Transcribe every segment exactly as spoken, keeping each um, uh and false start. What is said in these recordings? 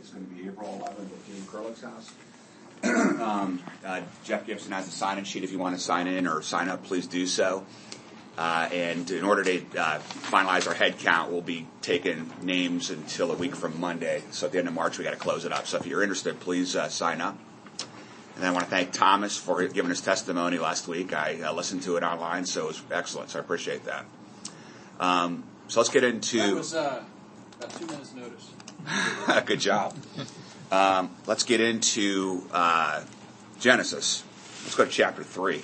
is going to be April eleventh at Dave Curlick's house. um, uh, Jeff Gibson has a sign-in sheet. If you want to sign in or sign up, please do so. Uh, and in order to uh, finalize our head count, we'll be taking names until a week from Monday. So at the end of March, we got to close it up. So if you're interested, please uh, sign up. And I want to thank Thomas for giving his testimony last week. I uh, listened to it online, so it was excellent. So I appreciate that. Um, so let's get into. That was uh, about two minutes' notice. Good job. Um, let's get into uh, Genesis. Let's go to chapter three.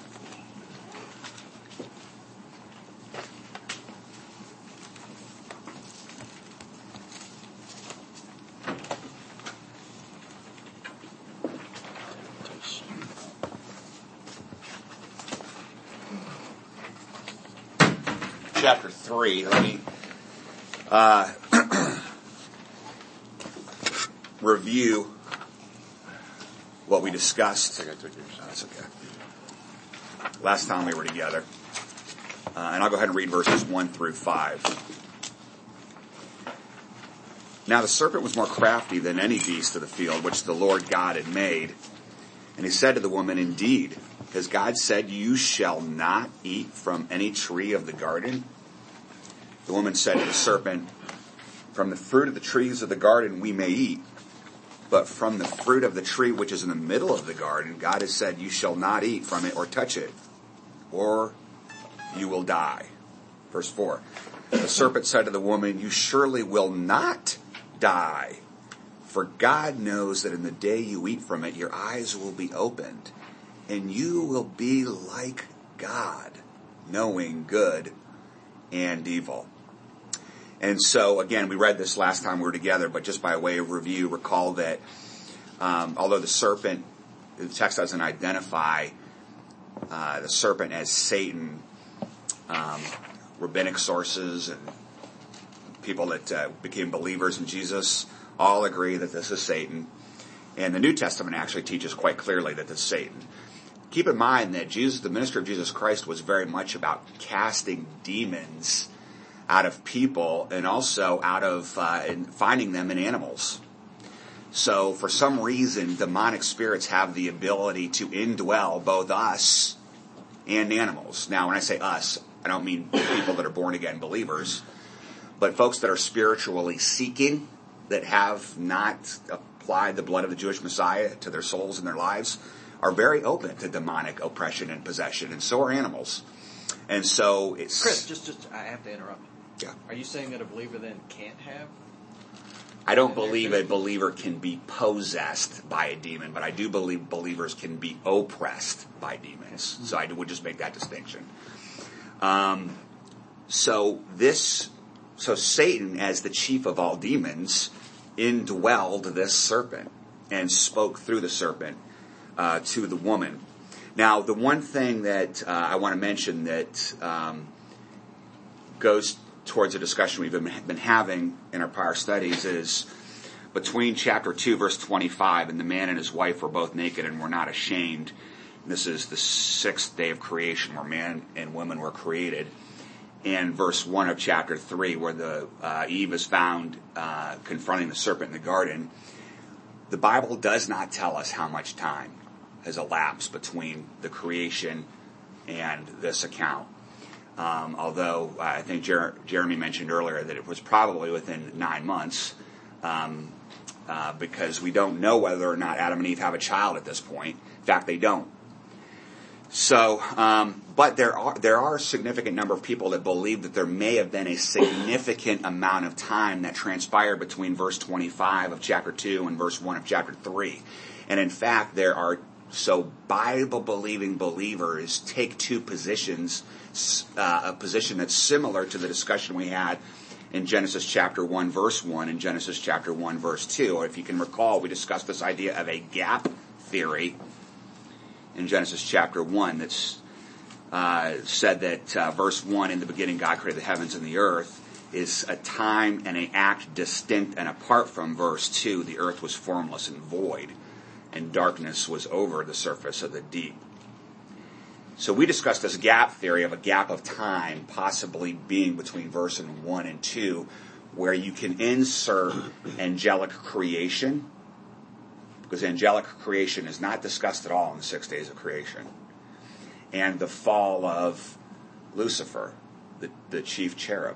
Chapter three. Let me uh, review what we discussed. I think I took yours. That's okay. Last time we were together, uh, and I'll go ahead and read verses one through five. Now the serpent was more crafty than any beast of the field which the Lord God had made, and he said to the woman, "Indeed, has God said, 'You shall not eat from any tree of the garden'?" The woman said to the serpent, "From the fruit of the trees of the garden we may eat, but from the fruit of the tree which is in the middle of the garden, God has said, 'You shall not eat from it or touch it, or you will die.'" Verse four. The serpent said to the woman, "You surely will not die, for God knows that in the day you eat from it, your eyes will be opened, and you will be like God, knowing good and evil." And so, again, we read this last time we were together, but just by way of review, recall that um, although the serpent, the text doesn't identify uh, the serpent as Satan, um, rabbinic sources and people that uh, became believers in Jesus all agree that this is Satan. And the New Testament actually teaches quite clearly that this is Satan. Keep in mind that Jesus, the ministry of Jesus Christ, was very much about casting demons out of people and also out of uh, and finding them in animals. So for some reason, demonic spirits have the ability to indwell both us and animals. Now, when I say us, I don't mean people that are born again believers, but folks that are spiritually seeking, that have not applied the blood of the Jewish Messiah to their souls and their lives, are very open to demonic oppression and possession, and so are animals. And so it's... Chris, just, just I have to interrupt. Yeah. Are you saying that a believer then can't have? I don't believe a believer can be possessed by a demon, but I do believe believers can be oppressed by demons. So I would just make that distinction. Um, so this, so Satan, as the chief of all demons, indwelled this serpent and spoke through the serpent uh, to the woman. Now, the one thing that uh, I want to mention that um, goes towards a discussion we've been, been having in our prior studies is between chapter two, verse twenty-five, and the man and his wife were both naked and were not ashamed. This is the sixth day of creation where man and woman were created. And verse one of chapter three, where the uh, Eve is found uh, confronting the serpent in the garden. The Bible does not tell us how much time has elapsed between the creation and this account. Um, although uh, I think Jer- Jeremy mentioned earlier that it was probably within nine months, um, uh, because we don't know whether or not Adam and Eve have a child at this point. In fact, they don't. So, um, but there are there are a significant number of people that believe that there may have been a significant amount of time that transpired between verse twenty-five of chapter two and verse one of chapter three. And in fact, there are so Bible-believing believers take two positions, uh, a position that's similar to the discussion we had in Genesis chapter one, verse one, and Genesis chapter one, verse two. Or if you can recall, we discussed this idea of a gap theory in Genesis chapter one that's uh, said that uh, verse one, in the beginning God created the heavens and the earth, is a time and an act distinct and apart from verse two, the earth was formless and void, and darkness was over the surface of the deep. So we discussed this gap theory of a gap of time possibly being between verse one and two, where you can insert angelic creation, because angelic creation is not discussed at all in the six days of creation, and the fall of Lucifer, the, the chief cherub.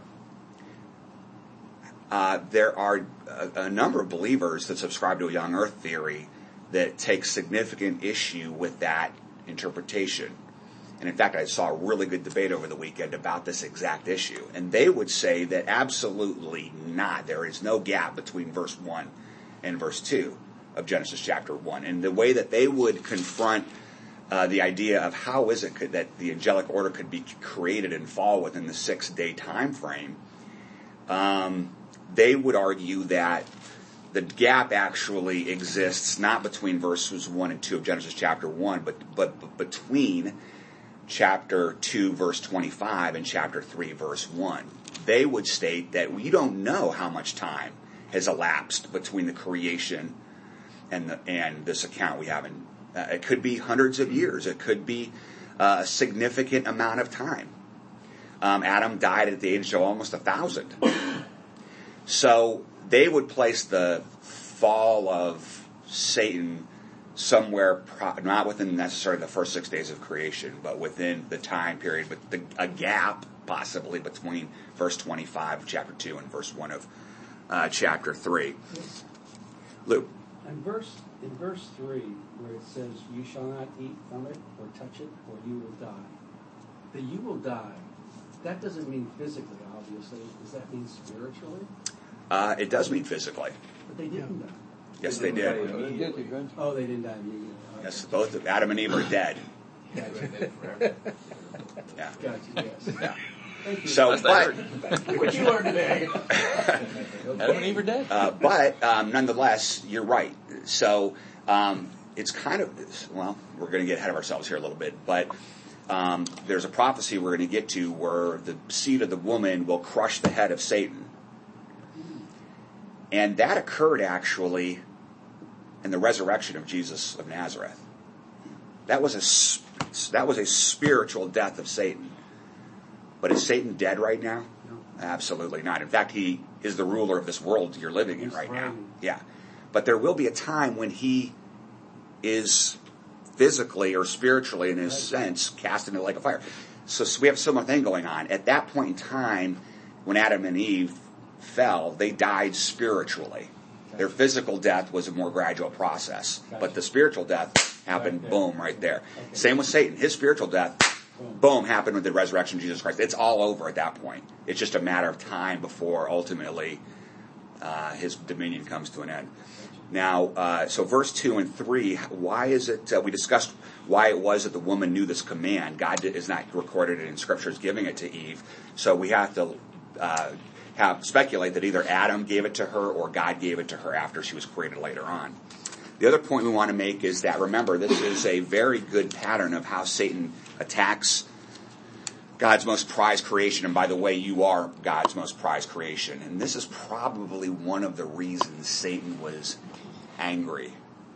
Uh, there are a, a number of believers that subscribe to a young earth theory that take significant issue with that interpretation. And in fact, I saw a really good debate over the weekend about this exact issue. And they would say that absolutely not. There is no gap between verse one and verse two of Genesis chapter one. And the way that they would confront uh, the idea of how is it could, that the angelic order could be created and fall within the six-day time frame, um, they would argue that the gap actually exists not between verses one and two of Genesis chapter one, but, but, but between chapter two, verse twenty-five, and chapter three, verse one. They would state that we don't know how much time has elapsed between the creation and the, and this account we have in. Uh, it could be hundreds of years. It could be uh, a significant amount of time. Um, Adam died at the age of almost a thousand. So they would place the fall of Satan somewhere, pro- not within necessarily the first six days of creation, but within the time period, but the, a gap possibly between verse twenty-five of chapter two and verse one of uh, chapter three. Luke. In verse, in verse three, where it says, "You shall not eat from it or touch it, or you will die." The "you will die," that doesn't mean physically, obviously. Does that mean spiritually? Uh, it does mean physically. But they didn't die. Yes, they did. Oh, they didn't die immediately. Okay. Yes, both Adam and Eve are dead. Gotcha. Yeah. Gotcha, yes. Yeah. Thank you. So, but What you learned today? Adam and Eve are dead. uh, but um, nonetheless, you're right. So um, it's kind of, well, we're going to get ahead of ourselves here a little bit, but um, there's a prophecy we're going to get to where the seed of the woman will crush the head of Satan. And that occurred actually in the resurrection of Jesus of Nazareth. That was a, that was a spiritual death of Satan. But is Satan dead right now? No. Absolutely not. In fact, he is the ruler of this world you're living in He's right now. thriving. Yeah. But there will be a time when he is physically or spiritually, in his sense, cast into the lake of fire. So, so we have a similar thing going on. At that point in time, when Adam and Eve fell, they died spiritually. Their physical death was a more gradual process. But the spiritual death happened, Right there. boom, right there. Okay. Same with Satan. His spiritual death, Boom. boom, happened with the resurrection of Jesus Christ. It's all over at that point. It's just a matter of time before ultimately uh, his dominion comes to an end. Now, uh, so verse two and three, why is it, uh, we discussed why it was that the woman knew this command. God did, is not recorded in Scriptures giving it to Eve. So we have to uh, have speculate that either Adam gave it to her or God gave it to her after she was created later on. The other point we want to make is that, remember, this is a very good pattern of how Satan attacks God's most prized creation. And by the way, you are God's most prized creation. And this is probably one of the reasons Satan was angry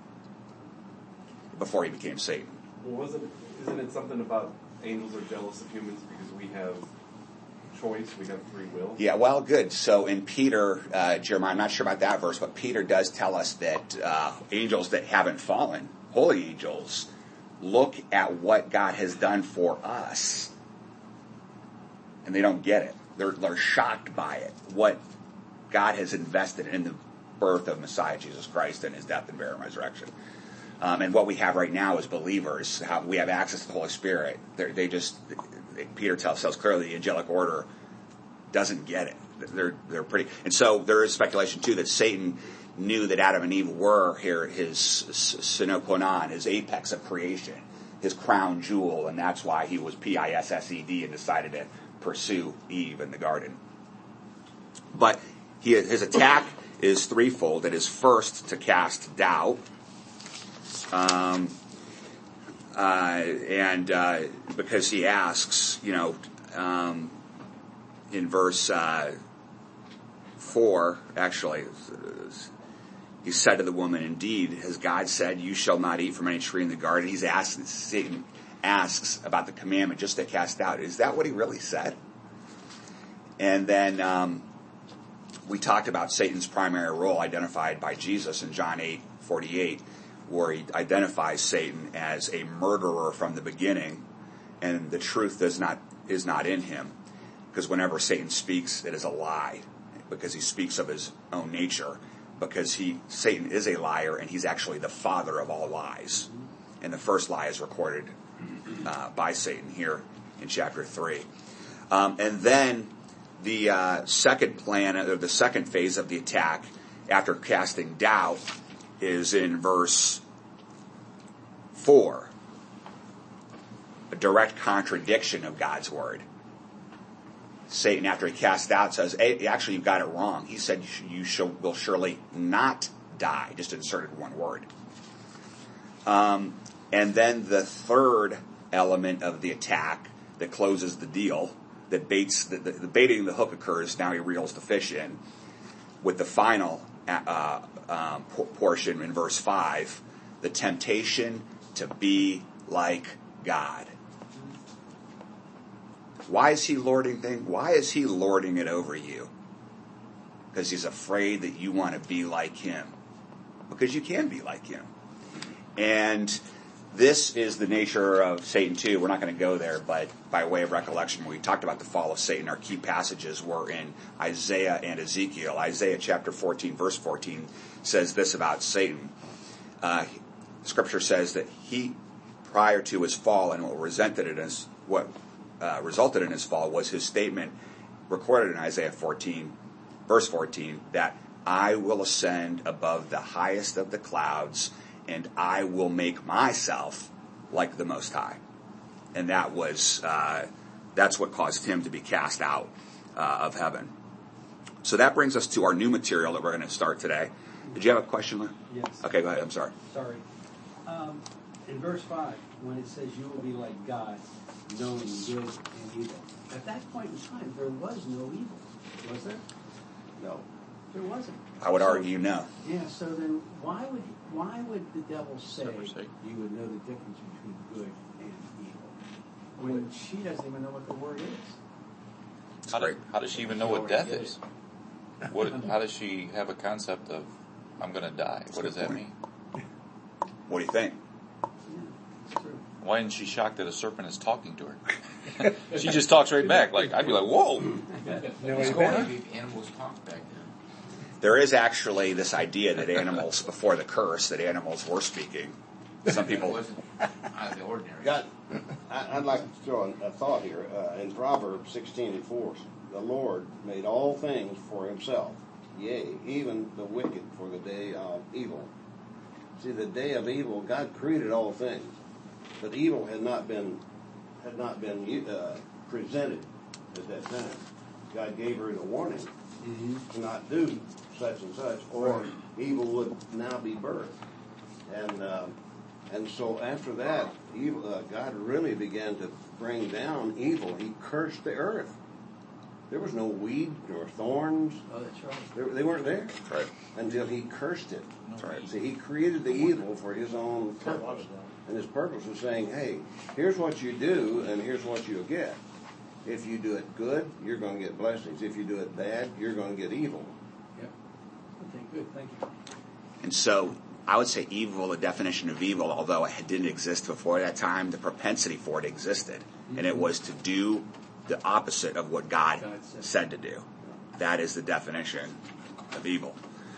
before he became Satan. Well, wasn't, isn't it something about angels are jealous of humans because we have choice, we have free will? Yeah, well, good. So in Peter, uh, Jeremiah, I'm not sure about that verse, but Peter does tell us that uh, angels that haven't fallen, holy angels, look at what God has done for us, and they don't get it. They're, they're shocked by it, what God has invested in the birth of Messiah Jesus Christ and his death and burial and resurrection. Um, and what we have right now as believers, how we have access to the Holy Spirit. They're, they just, Peter tells us clearly, the angelic order doesn't get it. They're they're pretty, and so there is speculation too that Satan knew that Adam and Eve were here his sine qua non, his apex of creation, his crown jewel, and that's why he was P I S S E D and decided to pursue Eve in the garden. But he, his attack is threefold. It is first to cast doubt. Um, uh, and uh, because he asks, you know, um, in verse uh, four, actually, he said to the woman, "Indeed, has God said, you shall not eat from any tree in the garden?" He's asking, Satan asks about the commandment just to cast out. Is that what he really said? And then um, we talked about Satan's primary role identified by Jesus in John eight forty-eight, where he identifies Satan as a murderer from the beginning, and the truth does not is not in him. Because whenever Satan speaks, it is a lie, because he speaks of his own nature. Because he Satan is a liar, and he's actually the father of all lies. And the first lie is recorded uh, by Satan here in chapter three. Um, and then the uh, second plan, or the second phase of the attack, after casting doubt, is in verse four. A direct contradiction of God's word. Satan, after he casts out, says, hey, actually, you've got it wrong. He said, you shall, will surely not die. Just inserted one word. Um, and then the third element of the attack that closes the deal, that baits, the, the, the baiting the hook occurs, now he reels the fish in, with the final uh, um, portion in verse five, the temptation to be like God. Why is he lording thing? Why is he lording it over you? Because he's afraid that you want to be like him. Because you can be like him. And this is the nature of Satan too. We're not going to go there, but by way of recollection, when we talked about the fall of Satan, our key passages were in Isaiah and Ezekiel. Isaiah chapter fourteen, verse fourteen says this about Satan. Uh, scripture says that he, prior to his fall, and what resented it as what Uh, resulted in his fall was his statement recorded in Isaiah fourteen, verse fourteen, that I will ascend above the highest of the clouds, and I will make myself like the Most High. And that was uh, that's what caused him to be cast out uh, of heaven. So that brings us to our new material that we're going to start today. Did you have a question, Lou? Yes. Okay, go ahead. I'm sorry. Sorry. Um, in verse five, when it says you will be like God, knowing good and evil. At that point in time, there was no evil, was there? No. There wasn't. I would So- argue no. Yeah. So then, why would why would the devil say Never say. you would know the difference between good and evil when she doesn't even know what the word is? It's How, do, great. how does she even know what death is? What? How does she have a concept of I'm going to die? What does that mean? What do you think? Yeah, it's true. Why isn't she shocked that a serpent is talking to her? She just talks right back. Like I'd be like, "Whoa, what's going on?" Maybe animals talk back then. There is actually this idea that animals, before the curse, that animals were speaking. Some It people, wasn't out of the ordinary. God, I- I'd like to throw in a thought here. Uh, in Proverbs sixteen and four, the Lord made all things for himself, yea, even the wicked for the day of evil. See, the day of evil, God created all things, but evil had not been had not been uh, presented at that time. God gave her the warning Mm-hmm. to not do such and such, or evil would now be birthed. And uh, and so after that, evil, uh, God really began to bring down evil. He cursed the earth. There was no weed nor thorns. Oh, that's right. They, they weren't there right, until he cursed it. that's right. See, he created the evil for his own purpose. And his purpose was saying, hey, here's what you do, and here's what you'll get. If you do it good, you're going to get blessings. If you do it bad, you're going to get evil. Yep. Okay, good. Thank you. And so I would say evil, the definition of evil, although it didn't exist before that time, the propensity for it existed. And it was to do the opposite of what God God said. said to do. That is the definition of evil.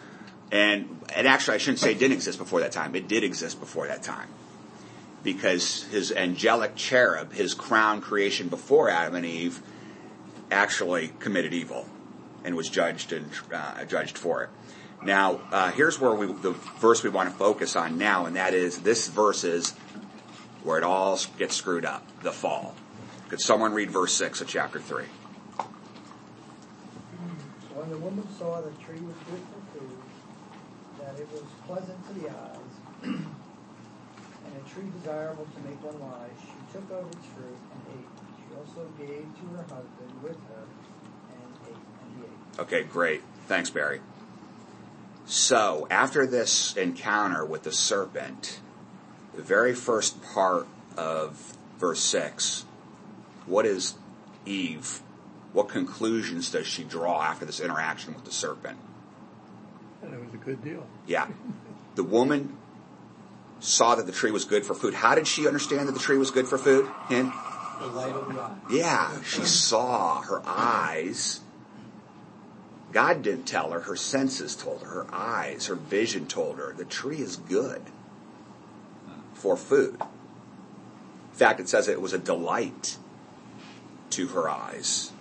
And, and actually, I shouldn't say it didn't exist before that time. It did exist before that time. Because his angelic cherub, his crown creation before Adam and Eve, actually committed evil and was judged and uh, judged for it. Now, uh, here's where we, the verse we want to focus on now, and that is this verse is where it all gets screwed up, the fall. Could someone read verse six of chapter three? So when the woman saw the tree was good for food, that it was pleasant to the eyes, and a tree desirable to make one wise, she took of its fruit and ate. She also gave to her husband with her, and ate, and he ate. Okay, great. Thanks, Barry. So, after this encounter with the serpent, the very first part of verse six, what is Eve what conclusions does she draw after this interaction with the serpent? And it was a good deal. Yeah. The woman saw that the tree was good for food. How did she understand that the tree was good for food? Hint? The light of the eye. Yeah, she saw, her eyes. God didn't tell her, her senses told her, her eyes, her vision told her, the tree is good for food. In fact, it says it was a delight to her eyes.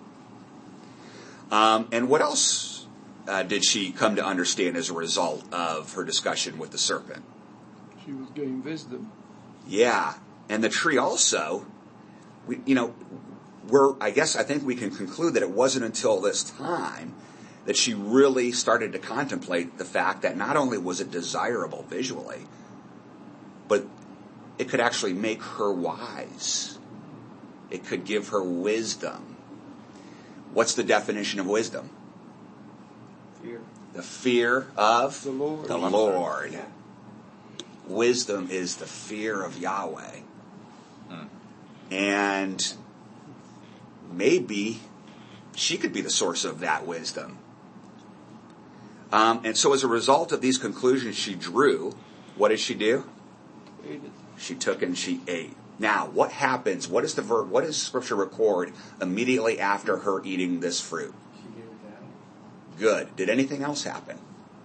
Um, and what else uh, did she come to understand as a result of her discussion with the serpent? She was getting wisdom. Yeah, and the tree also, we, you know, we're, I guess I think we can conclude that it wasn't until this time that she really started to contemplate the fact that not only was it desirable visually, but it could actually make her wise. It could give her wisdom. What's the definition of wisdom? Fear. The fear of The Lord. the Lord. Wisdom is the fear of Yahweh. Hmm. And maybe she could be the source of that wisdom. Um, and so as a result of these conclusions she drew, what did she do? She took and she ate. Now, what happens? What is the ver- what does Scripture record immediately after her eating this fruit? She gave it down. Good. Did anything else happen?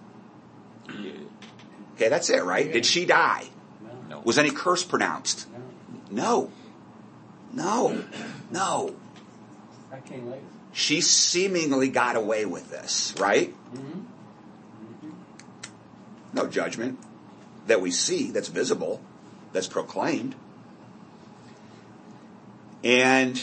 Okay, that's it, right? Did she die? No. No. Was any curse pronounced? No. No. No. No. That came later. She seemingly got away with this, right? Mm-hmm. No judgment that we see, that's visible, that's proclaimed. And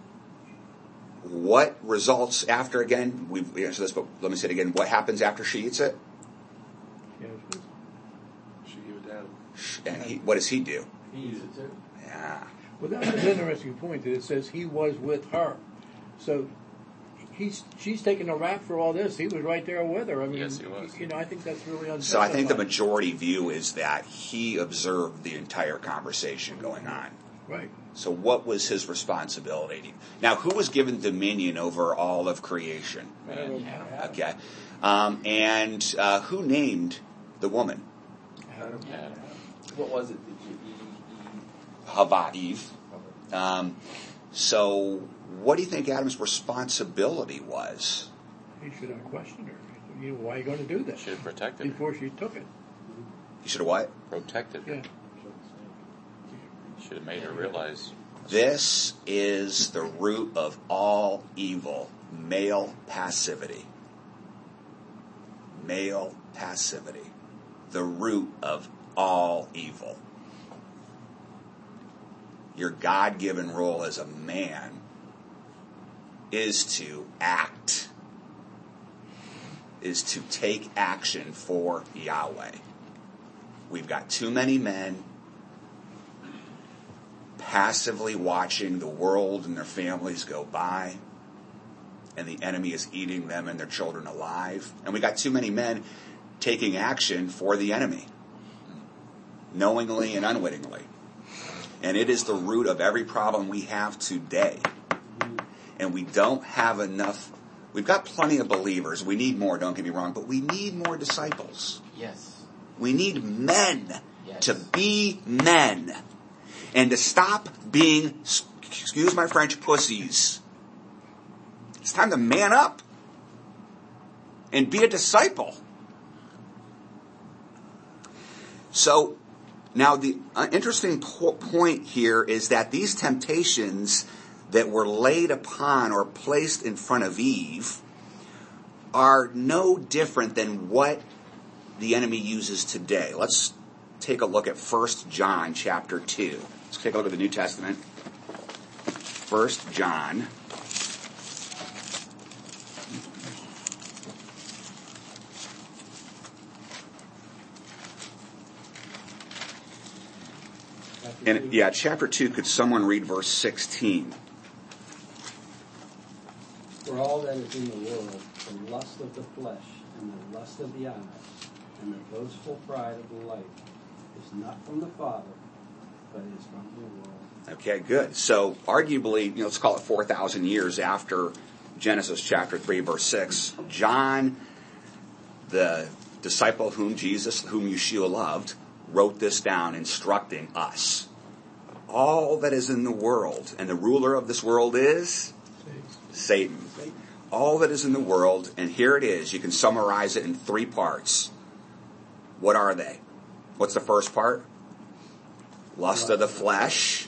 what results after, again, we've answered this, but let me say it again. What happens after she eats it? She has wisdom. She gave it down. And he, what does he do? He used it too. Yeah. Well, that's an interesting point that it says he was with her. So he's she's taking a rap for all this. He was right there with her. I mean, Yes, he was. You know, I think that's really unjustified. So I think the majority view is that he observed the entire conversation going on. Right. So what was his responsibility? Now, who was given dominion over all of creation? Adam. Yeah. Okay. Um, and uh, who named the woman? Adam. Yeah. What was it? Did you eat? Hava, Eve. Um, so what do you think Adam's responsibility was? He should have questioned her. You know, why are you going to do this? Should have protected her. Before she took it. He should have what? Protected her. Yeah. Should have made her realize. This is the root of all evil, male passivity. Male passivity. The root of all evil. Your God-given role as a man is to act, is to take action for Yahweh. We've got too many men passively watching the world and their families go by, and the enemy is eating them and their children alive. And we got too many men taking action for the enemy, knowingly and unwittingly. And it is the root of every problem we have today. And we don't have enough. We've got plenty of believers. We need more, don't get me wrong, but we need more disciples. Yes. We need men Yes. to be men. And to stop being, excuse my French, pussies. It's time to man up and be a disciple. So, now the uh, interesting po- point here is that these temptations that were laid upon or placed in front of Eve are no different than what the enemy uses today. Let's take a look at First John chapter two. Let's take a look at the New Testament. First John. And yeah, chapter two, could someone read verse sixteen? For all that is in the world, the lust of the flesh, and the lust of the eyes, and the boastful pride of the life, is not from the Father, but is from the world. Okay, good. So arguably, you know, let's call it four thousand years after Genesis chapter three, verse six, John, the disciple whom Jesus, whom Yeshua loved, wrote this down instructing us. All that is in the world, and the ruler of this world is Satan. All that is in the world, and here it is. You can summarize it in three parts. What are they? What's the first part? Lust of the flesh.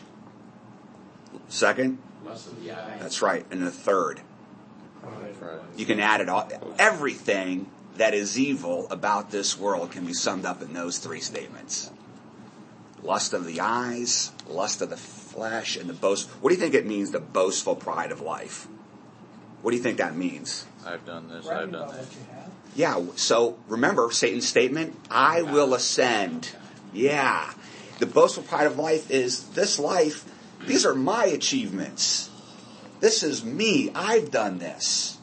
Second? Lust of the eye. That's right. And the third. Right. You can add it all. Everything that is evil about this world can be summed up in those three statements. Lust of the eyes, lust of the flesh, and the boast. What do you think it means, the boastful pride of life? What do you think that means? I've done this, Bragging I've done about that. what you have. Yeah, so remember Satan's statement, I will ascend. Yeah. The boastful pride of life is this life, these are my achievements. This is me. I've done this.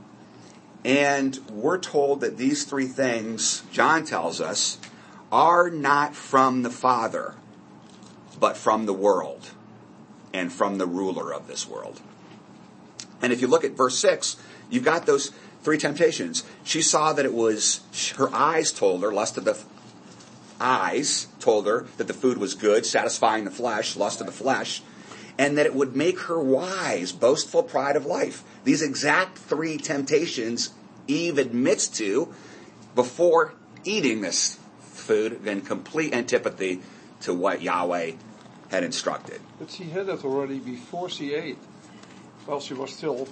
And we're told that these three things, John tells us, are not from the Father, but from the world and from the ruler of this world. And if you look at verse six, you've got those three temptations. She saw that it was, her eyes told her, lust of the eyes told her that the food was good, satisfying the flesh, lust of the flesh, and that it would make her wise, boastful pride of life. These exact three temptations Eve admits to before eating this food in complete antipathy to what Yahweh had instructed. But she had that already before she ate. Well, she was still,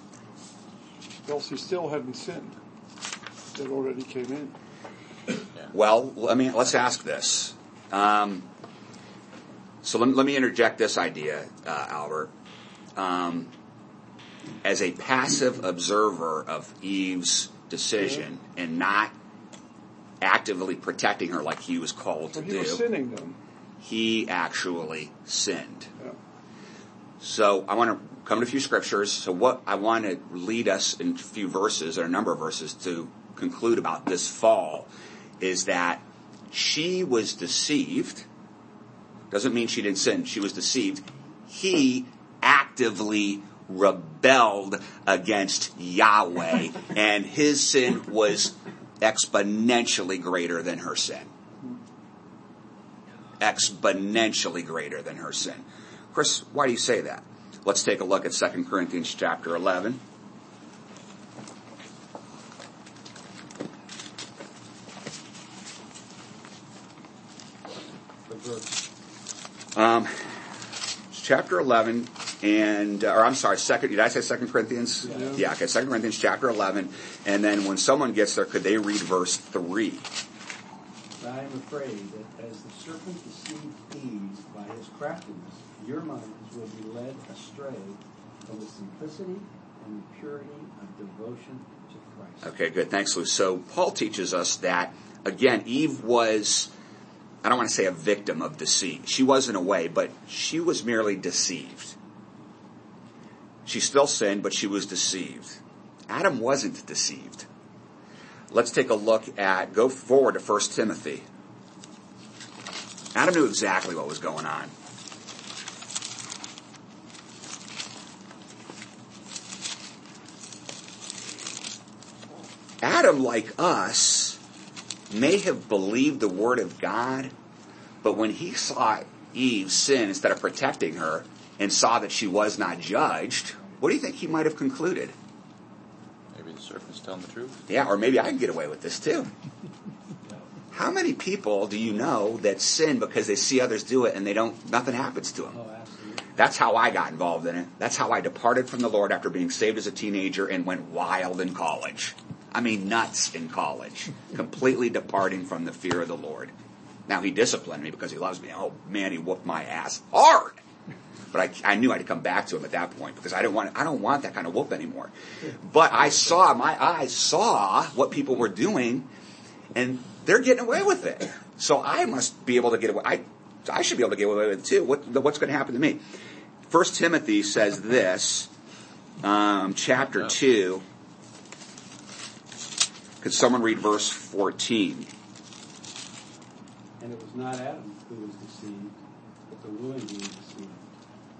well, she still hadn't sinned. That already came in. Well, let me, let's ask this. Um, so let, let me interject this idea, uh, Albert. Um, as a passive observer of Eve's decision Yeah. and not actively protecting her like he was called to But he do, was sinning then. he actually sinned. Yeah. So I want to come to a few scriptures. So what I want to lead us in a few verses, or a number of verses, to conclude about this fall is that she was deceived. Doesn't mean she didn't sin. She was deceived. He actively rebelled against Yahweh, and his sin was exponentially greater than her sin. Exponentially greater than her sin. Chris, why do you say that? Let's take a look at Second Corinthians chapter eleven. Um, chapter eleven, and or I'm sorry, second. Did I say Second Corinthians? Yeah. yeah. Okay, Second Corinthians chapter eleven, and then when someone gets there, could they read verse three? I am afraid that as the serpent deceived Eve by his craftiness, your minds will be led astray from the simplicity and the purity of devotion to Christ. Okay, good. Thanks, Lou. So Paul teaches us that, again, Eve was, I don't want to say a victim of deceit. She was in a way, but she was merely deceived. She still sinned, but she was deceived. Adam wasn't deceived. Let's take a look at, go forward to First Timothy. Adam knew exactly what was going on. Adam, like us, may have believed the word of God, but when he saw Eve sin instead of protecting her and saw that she was not judged, what do you think he might have concluded? Maybe the serpent's telling the truth. Yeah, or maybe I can get away with this too. How many people do you know that sin because they see others do it and they don't, nothing happens to them? Oh, absolutely. That's how I got involved in it. That's how I departed from the Lord after being saved as a teenager and went wild in college. I mean, nuts in college. Completely departing from the fear of the Lord. Now, he disciplined me because he loves me. Oh, man, he whooped my ass hard. But I, I knew I had to come back to him at that point because I didn't want, I don't want that kind of whoop anymore. But I saw, my eyes saw what people were doing, and they're getting away with it. So I must be able to get away. I, I should be able to get away with it too. What, what's going to happen to me? First Timothy says this, um, chapter two. Could someone read verse fourteen? And it was not Adam who was deceived, but the woman who was deceived.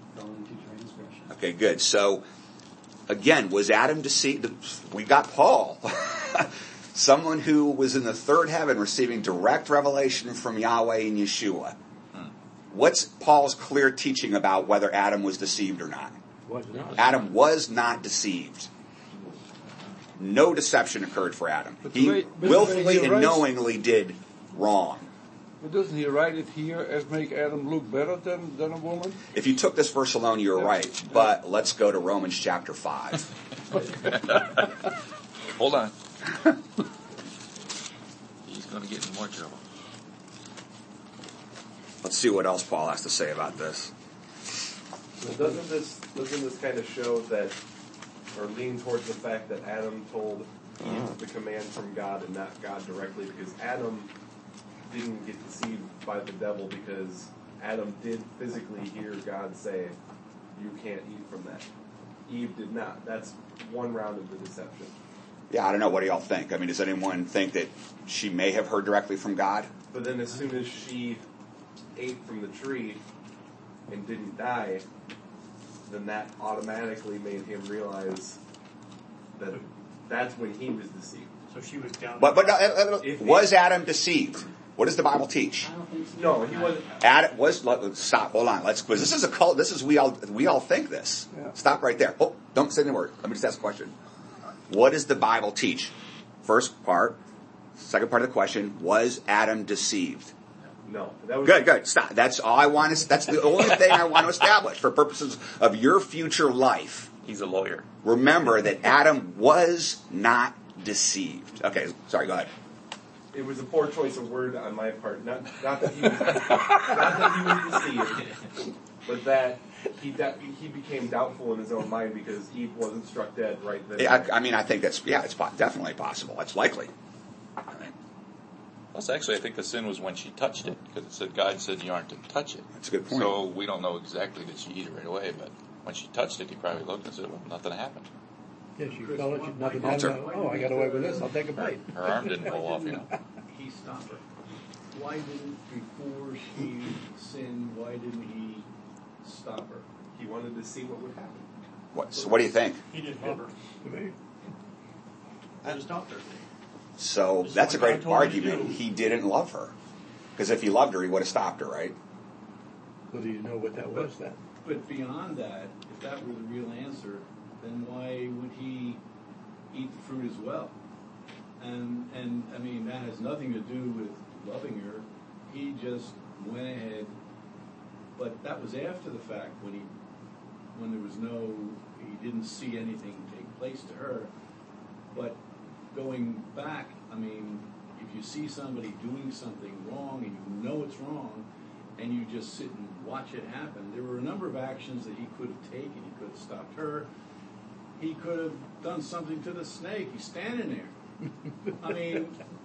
fell into transgression. Okay, good. So, again, was Adam deceived? We got Paul. Someone who was in the third heaven receiving direct revelation from Yahweh and Yeshua. What's Paul's clear teaching about whether Adam was deceived or not? Was not. Adam was not deceived. No deception occurred for Adam. But He wait, but willfully wait, he and writes- knowingly did wrong. But doesn't he write it here as make Adam look better than, than a woman? If you took this verse alone, you're right. But let's go to Romans chapter five. Hold on. He's going to get in more trouble. Let's see what else Paul has to say about this. So doesn't this doesn't this kind of show that, or lean towards the fact that Adam told Eve the command from God and not God directly, because Adam didn't get deceived by the devil because Adam did physically hear God say, "You can't eat from that." Eve did not. That's one round of the deception. Yeah, I don't know. What do y'all think? I mean, does anyone think that she may have heard directly from God? But then as soon as she ate from the tree and didn't die, then that automatically made him realize that that's when he was deceived. So she was down. But but uh, uh, If- was Adam deceived? What does the Bible teach? I don't think so. No, he wasn't. Adam was. Let, stop. Hold on. Let's. Because this is a cult. This is we all. We all think this. Yeah. Stop right there. Oh, don't say any word. Let me just ask a question. What does the Bible teach? First part. Second part of the question: was Adam deceived? No, that was Good. Good. Stop. That's all I want to. That's the only thing I want to establish for purposes of your future life. He's a lawyer. Remember that Adam was not deceived. Okay. Sorry. Go ahead. It was a poor choice of word on my part. Not, not that he was, not that he was deceived, but that he da- he became doubtful in his own mind because Eve wasn't struck dead right then. Yeah, I, I mean, I think that's yeah, it's po- definitely possible. It's likely. I mean, Plus, actually, I think the sin was when she touched it, because it said God said you aren't to touch it. That's a good point. So we don't know exactly that she eat it right away, but when she touched it, he probably looked and said, "Well, nothing happened. Yeah, she fell it, she nothing Walter. happened. Oh, I got away with this. I'll take a bite. Her arm didn't fall off, you know." He stopped her? Why didn't, before she sinned, why didn't he stop her? He wanted to see what would happen. what, so what do you think? He didn't love her. I just stopped her. So Just that's a what great God told me to argument. do. He didn't love her because if he loved her, he would have stopped her, right? Well, do you know what that was then? But beyond that, if that were the real answer, then why would he eat the fruit as well? And, and I mean, that has nothing to do with loving her. He just went ahead, but that was after the fact when he, when there was no, he didn't see anything take place to her. But going back, I mean, if you see somebody doing something wrong and you know it's wrong, and you just sit and watch it happen, there were a number of actions that he could have taken. He could have stopped her. He could have done something to the snake. He's standing there. I mean,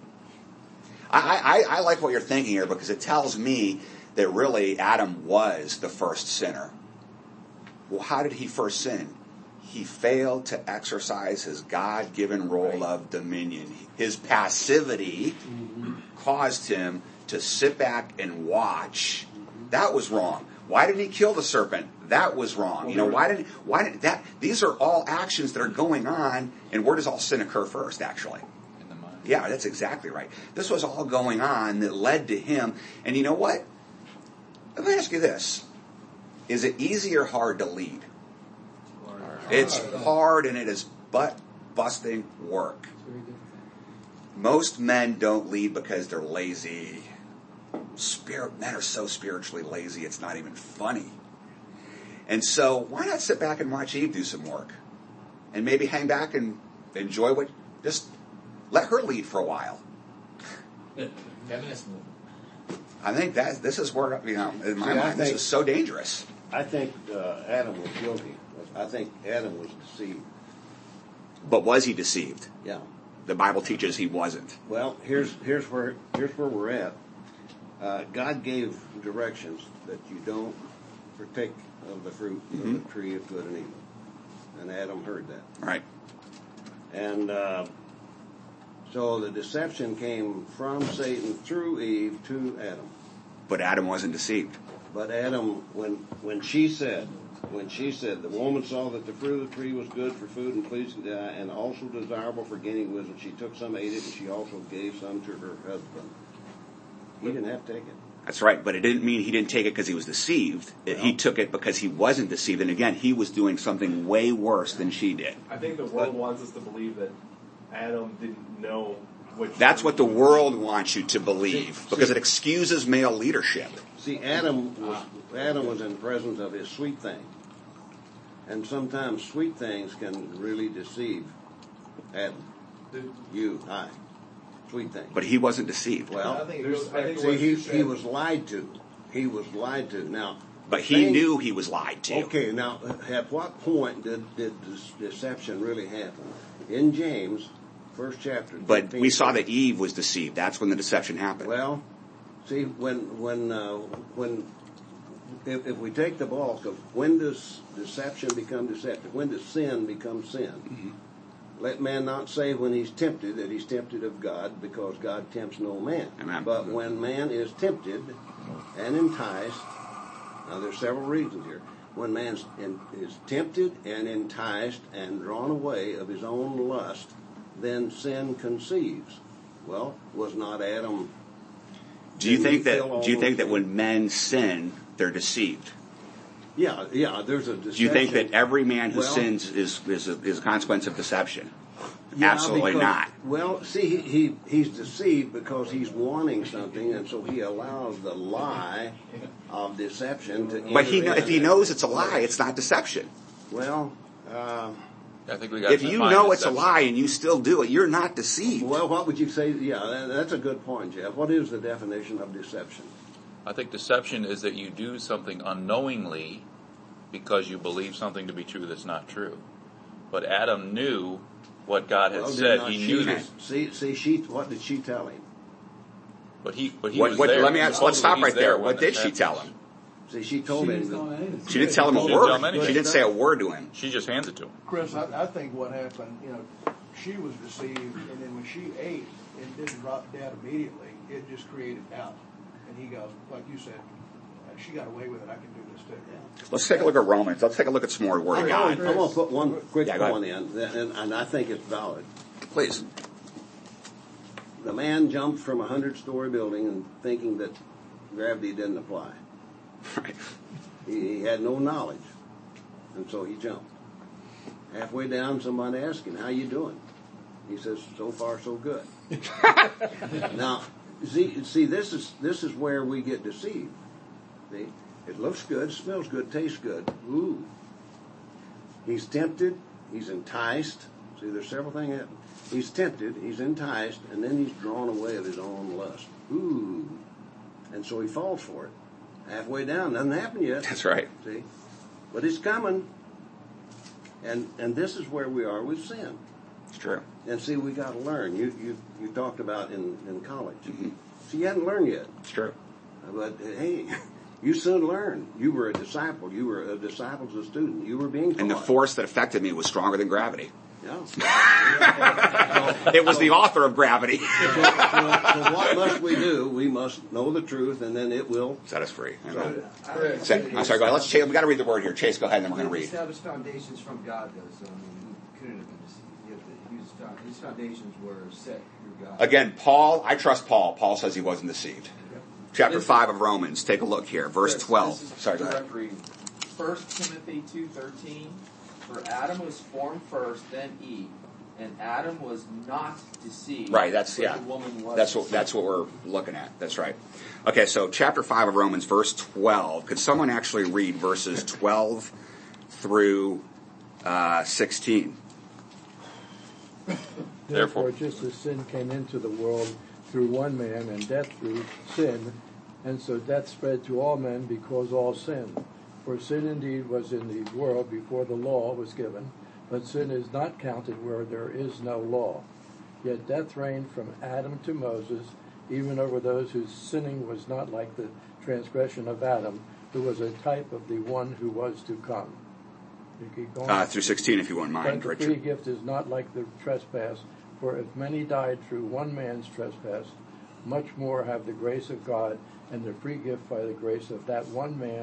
I, I, I like what you're thinking here because it tells me that really Adam was the first sinner. Well, how did he first sin? He failed to exercise his God-given role of dominion. His passivity caused him to sit back and watch. That was wrong. Why didn't he kill the serpent? That was wrong. You know, why didn't why did that? These are all actions that are going on, and where does all sin occur first? Actually, In the mind. yeah, that's exactly right. This was all going on that led to him. And you know what? Let me ask you this: is it easy or hard to lead? It's hard, and it is butt busting work. It's very difficult. Most men don't lead because they're lazy. Spirit men are so spiritually lazy, it's not even funny. And so, why not sit back and watch Eve do some work, and maybe hang back and enjoy what? Just let her lead for a while. Feminist movement. I think that this is where you know, in my See, I mind, this think- is so dangerous. I think uh, Adam was guilty. I think Adam was deceived. But was he deceived? Yeah. The Bible teaches he wasn't. Well, here's here's where here's where we're at. Uh, God gave directions that you don't partake of the fruit of Mhm. the tree of good and evil, and Adam heard that. Right. And uh, so the deception came from Satan through Eve to Adam. But Adam wasn't deceived. But Adam, when when she said, when she said, the woman saw that the fruit of the tree was good for food and pleasing to the eye, and also desirable for gaining wisdom. She took some, ate it, and she also gave some to her husband. He didn't have to take it. That's right, but it didn't mean he didn't take it because he was deceived. Well, he took it because he wasn't deceived. And again, he was doing something way worse than she did. I think the world wants us to believe that Adam didn't know which. That's what the world wants you to believe, See, because see, it excuses male leadership. See, Adam was Adam was in the presence of his sweet thing, and sometimes sweet things can really deceive Adam. You, I, sweet thing. But he wasn't deceived. Well, I think it goes back to see, what he you he said. was lied to. He was lied to. Now, But the he thing- knew he was lied to. Okay, now at what point did did this deception really happen? In James, first chapter. But fifteen, we saw that Eve was deceived. That's when the deception happened. Well, see, when when uh, when if, if we take the bulk of when does deception become deceptive? When does sin become sin? Mm-hmm. Let man not say when he's tempted that he's tempted of God, because God tempts no man. Amen. But when man is tempted and enticed, now there's several reasons here. When man is tempted and enticed and drawn away of his own lust, then sin conceives. Well, was not Adam? Do you didn't think he fill that? all Do you think those that when men sin, they're deceived? Yeah, yeah. There's a deception. Do you think that every man who Well, sins is is a, is a consequence of deception? Yeah, Absolutely because- not. Well, see, he, he he's deceived because he's wanting something, and so he allows the lie of deception to. But he, enter if he in. knows it's a lie, it's not deception. Well, uh, I think we got If to you define know it's a deception. lie and you still do it, you're not deceived. well, what would you say? Yeah, that- that's a good point, Jeff. What is the definition of deception? I think deception is that you do something unknowingly because you believe something to be true that's not true. But Adam knew what God had Well, did said. not He she- knew this. See, see, she. What did she tell him? But he, but he What, was what, there. let me ask, let's stop He's right there. when What this did she happened. tell him? See, she told She him. didn't tell that- him anything. She didn't tell him a She didn't tell him word. anything. She didn't say a word to him. She just hands it to him. Chris, I, I think what happened, you know, she was deceived, and then when she ate, it didn't drop dead immediately. It just created doubt. And he goes, like you said, she got away with it. I can do this too. Let's take a look at Romans. Let's take a look at some more Word of I'm God. going to put one quick Yeah, go point in, and, and I think it's valid. Please. The man jumped from a hundred-story building and thinking that gravity didn't apply. Right. He, he had no knowledge, and so he jumped. Halfway down, somebody asked him, "How you doing?" He says, "So far, so good." Now, see, see, this is this is where we get deceived. See, it looks good, smells good, tastes good. Ooh. He's tempted. He's enticed. See, there's several things happening. He's tempted. He's enticed, and then he's drawn away of his own lust. Ooh. And so he falls for it. Halfway down, doesn't happen yet. That's right. See, but it's coming. And and this is where we are with sin. It's true. And see, we got to learn. You you you talked about in in college. Mm-hmm. See, you hadn't learned yet. It's true. But uh, hey, you soon learn. You were a disciple. You were a disciple's a student. You were being taught. And the force that affected me was stronger than gravity. Yeah. It was the author of gravity. So, so, so what must we do? We must know the truth, and then it will Set us free. So, Amen. Say- I'm sorry, go ahead. Let's Chase, we got to read the word here. Chase, go ahead, and then we're going to read. Established foundations from God, though, so I mean, he couldn't have been deceived. He had to- he was found- His foundations were set through God. Again, Paul, I trust Paul. Paul says he wasn't deceived. Chapter This- five of Romans. Take a look here. Verse This- twelve. this is Sorry, go direct ahead. reading. First Timothy two thirteen. For Adam was formed first, then Eve, and Adam was not deceived. Right, that's, but yeah. The woman was That's what, deceived. that's what we're looking at. That's right. Okay, so chapter five of Romans, verse twelve. Could someone actually read verses twelve through uh, sixteen? Therefore, just as sin came into the world through one man, and death through sin, and so death spread to all men because all sinned. For sin indeed was in the world before the law was given, but sin is not counted where there is no law. Yet death reigned from Adam to Moses, even over those whose sinning was not like the transgression of Adam, who was a type of the one who was to come. You keep going. Uh, through sixteen, if you wouldn't mind, But the free Richard. gift is not like the trespass, for if many died through one man's trespass, much more have the grace of God and the free gift by the grace of that one man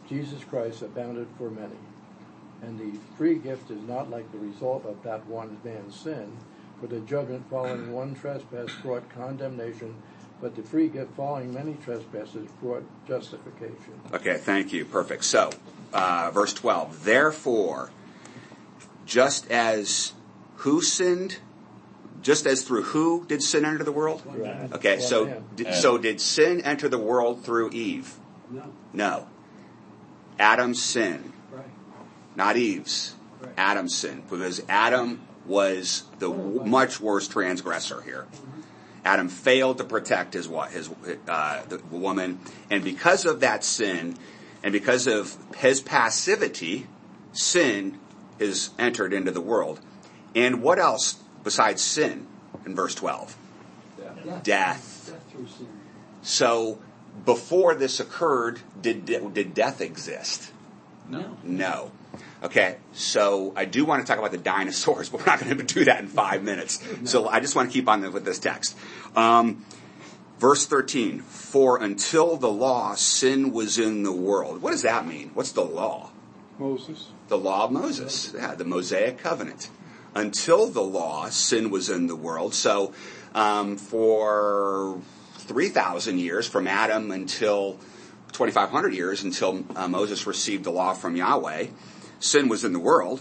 Jesus Christ abounded for many. And the free gift is not like the result of that one man's sin, for the judgment following one trespass brought condemnation, but the free gift following many trespasses brought justification. Okay, thank you. Perfect. So, uh, verse twelve. Therefore, just as who sinned? Just as through who did sin enter the world? Right. Okay, One so man. did, so did sin enter the world through Eve? No. No. Adam's sin, Right. not Eve's. Right. Adam's sin, because Adam was the w- much worse transgressor here. Adam failed to protect his what his uh, the woman, and because of that sin, and because of his passivity, sin is entered into the world. And what else besides sin in verse twelve? Death. Death. Death through sin. So before this occurred, did did death exist? No. No. Okay, so I do want to talk about the dinosaurs, but we're not going to do that in five minutes. So I just want to keep on with this text. Um, verse thirteen, for until the law, sin was in the world. What does that mean? What's the law? Moses. The law of Moses. Yeah, the Mosaic covenant. Until the law, sin was in the world. So um, for three thousand years, from Adam until twenty-five hundred years, until uh, Moses received the law from Yahweh, sin was in the world.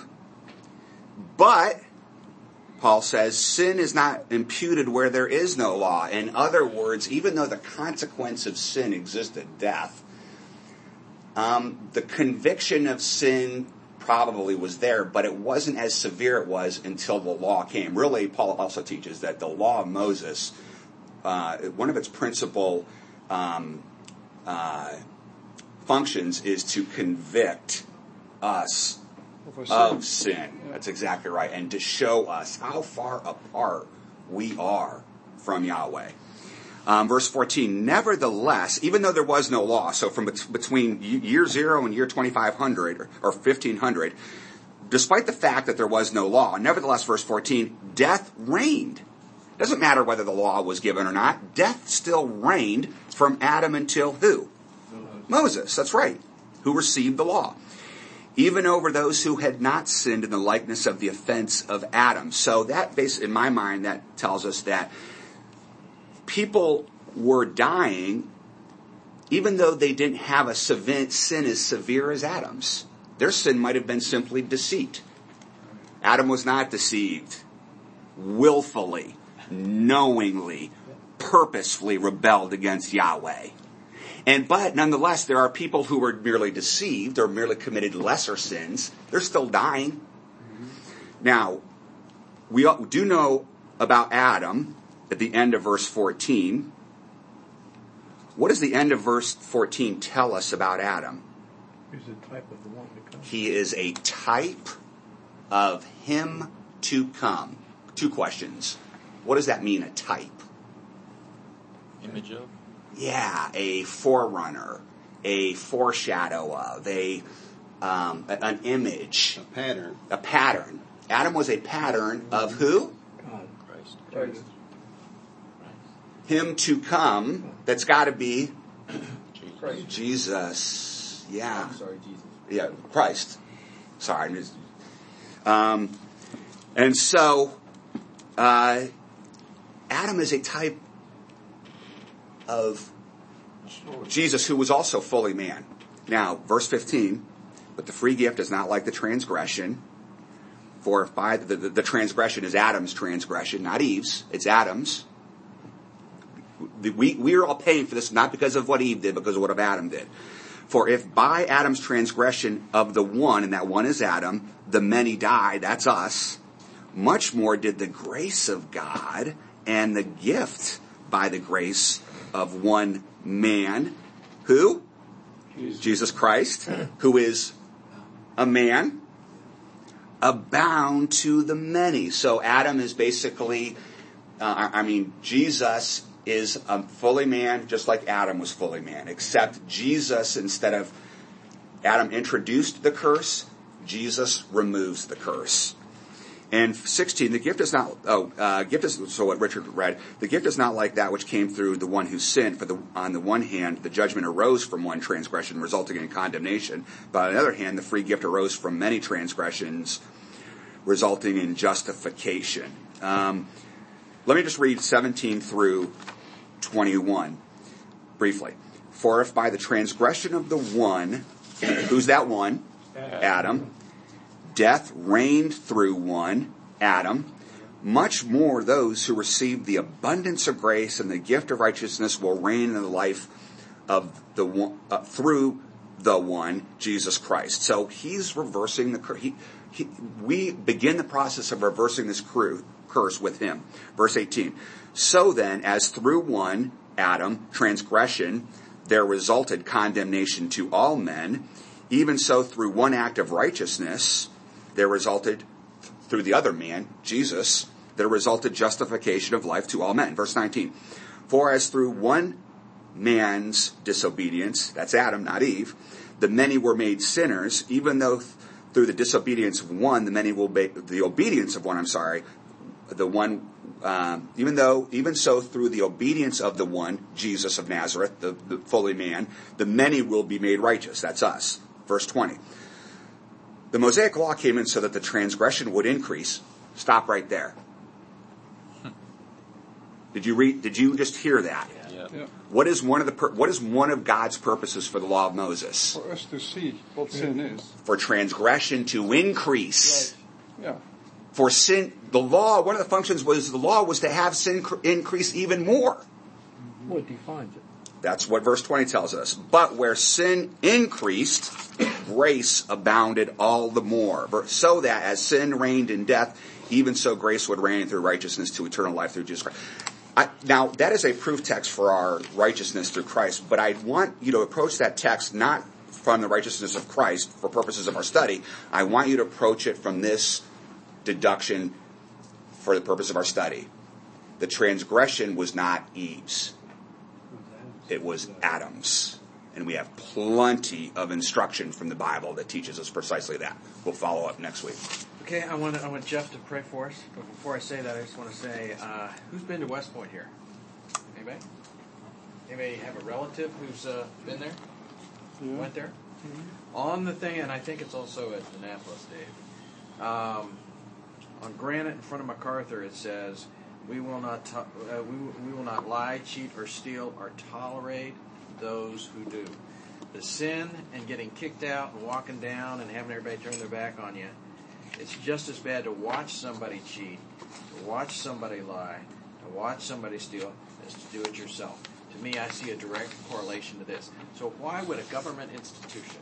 But, Paul says, sin is not imputed where there is no law. In other words, even though the consequence of sin existed, death, um, the conviction of sin probably was there, but it wasn't as severe it was until the law came. Really, Paul also teaches that the law of Moses, uh, one of its principal um, uh, functions is to convict us Of of sin. That's exactly right. And to show us how far apart we are from Yahweh. Um, verse fourteen, nevertheless, even though there was no law, so from bet- between year zero and year twenty-five hundred or, or fifteen hundred, despite the fact that there was no law, nevertheless, verse fourteen, death reigned. It doesn't matter whether the law was given or not. Death still reigned from Adam until who? Moses, that's right, who received the law. Even over those who had not sinned in the likeness of the offense of Adam. So that, basically, in my mind, that tells us that people were dying even though they didn't have a sin as severe as Adam's. Their sin might have been simply deceit. Adam was not deceived. Willfully, knowingly, purposefully rebelled against Yahweh. And but nonetheless, there are people who were merely deceived or merely committed lesser sins. They're still dying. Mm-hmm. Now, we do know about Adam at the end of verse fourteen. What does the end of verse fourteen tell us about Adam? He's a type of the one to come. He is a type of him to come. Two questions. What does that mean, a type? Image of? Yeah, a forerunner, a foreshadow of, a um, an image. A pattern. A pattern. Adam was a pattern of who? God. Christ. Christ. Him to come. That's got to be Christ. Jesus. Yeah. I'm sorry, Jesus. Yeah, Christ. Sorry. I'm just- Um, and so, uh, Adam is a type of Jesus, who was also fully man. Now, verse fifteen, but the free gift is not like the transgression, for by the, the, the transgression is Adam's transgression, not Eve's. It's Adam's. We, we are all paying for this, not because of what Eve did, because of what Adam did. For if by Adam's transgression of the one, and that one is Adam, the many died, that's us, much more did the grace of God and the gift by the grace of one man, who? Jesus, Jesus Christ, who is a man, abound to the many. So Adam is basically, uh, I mean, Jesus is a fully man, just like Adam was fully man, except Jesus, instead of Adam introduced the curse, Jesus removes the curse. And sixteen, the gift is not, oh, uh, gift is, so what Richard read, the gift is not like that which came through the one who sinned. For the, on the one hand, the judgment arose from one transgression, resulting in condemnation. But on the other hand, the free gift arose from many transgressions, resulting in justification. Um, let me just read seventeen through twenty-one, briefly. For if by the transgression of the one, who's that one? Adam. Death reigned through one, Adam. Much more those who receive the abundance of grace and the gift of righteousness will reign in the life of the one, uh, through the one, Jesus Christ. So he's reversing the curse. He, he, we begin the process of reversing this cru- curse with him. Verse eighteen. So then, as through one, Adam, transgression, there resulted condemnation to all men, even so through one act of righteousness, there resulted, through the other man, Jesus, there resulted justification of life to all men. Verse nineteen. For as through one man's disobedience, that's Adam, not Eve, the many were made sinners, even though th- through the disobedience of one, the many will be, the obedience of one, I'm sorry, the one, um, even though, even so through the obedience of the one, Jesus of Nazareth, the, the fully man, the many will be made righteous. That's us. Verse twenty. The Mosaic law came in so that the transgression would increase. Stop right there. Did you read? Did you just hear that? Yeah. Yeah. What is one of the pur- what is one of God's purposes for the law of Moses? For us to see what sin is. For transgression to increase. Right. Yeah. For sin, the law. One of the functions was the law was to have sin cr- increase even more. What defines it? That's what verse twenty tells us. But where sin increased, grace abounded all the more. So that as sin reigned in death, even so grace would reign through righteousness to eternal life through Jesus Christ. I, now, that is a proof text for our righteousness through Christ, but I want you to approach that text not from the righteousness of Christ for purposes of our study. I want you to approach it from this deduction for the purpose of our study. The transgression was not Eve's. It was Adam's. And we have plenty of instruction from the Bible that teaches us precisely that. We'll follow up next week. Okay, I want I want Jeff to pray for us. But before I say that, I just want to say, uh, who's been to West Point here? Anybody? Anybody have a relative who's uh, been there? Yeah. Went there? Mm-hmm. On the thing, and I think it's also at Annapolis, Dave. Um, on granite in front of MacArthur, it says, "We will not to- uh, we we will not lie, cheat, or steal, or tolerate those who do." The sin and getting kicked out and walking down and having everybody turn their back on you, it's just as bad to watch somebody cheat, to watch somebody lie, to watch somebody steal, as to do it yourself. To me, I see a direct correlation to this. So why would a government institution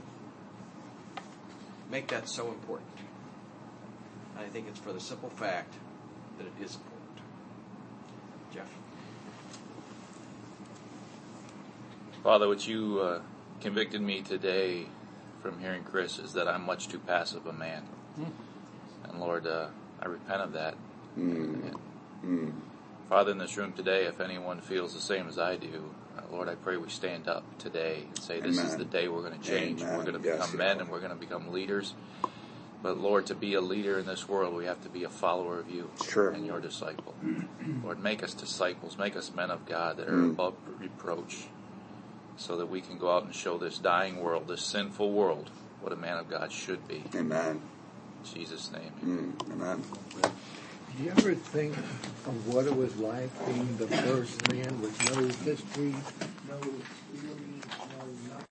make that so important? I think it's for the simple fact that it is important. Jeff? Father, what you uh, convicted me today from hearing Chris is that I'm much too passive a man. Mm. And Lord, uh, I repent of that. Mm. Mm. Father, in this room today, if anyone feels the same as I do, uh, Lord, I pray we stand up today and say this Amen. Is the day we're going to change. Amen. We're going to become yes, men and we're going to become leaders. But Lord, to be a leader in this world, we have to be a follower of you sure. and your disciple. Lord, make us disciples. Make us men of God that are mm. above reproach, so that we can go out and show this dying world, this sinful world, what a man of God should be. Amen. In Jesus' name. Mm, amen. Do you ever think of what it was like being the first man with no history, no theory, no nothing?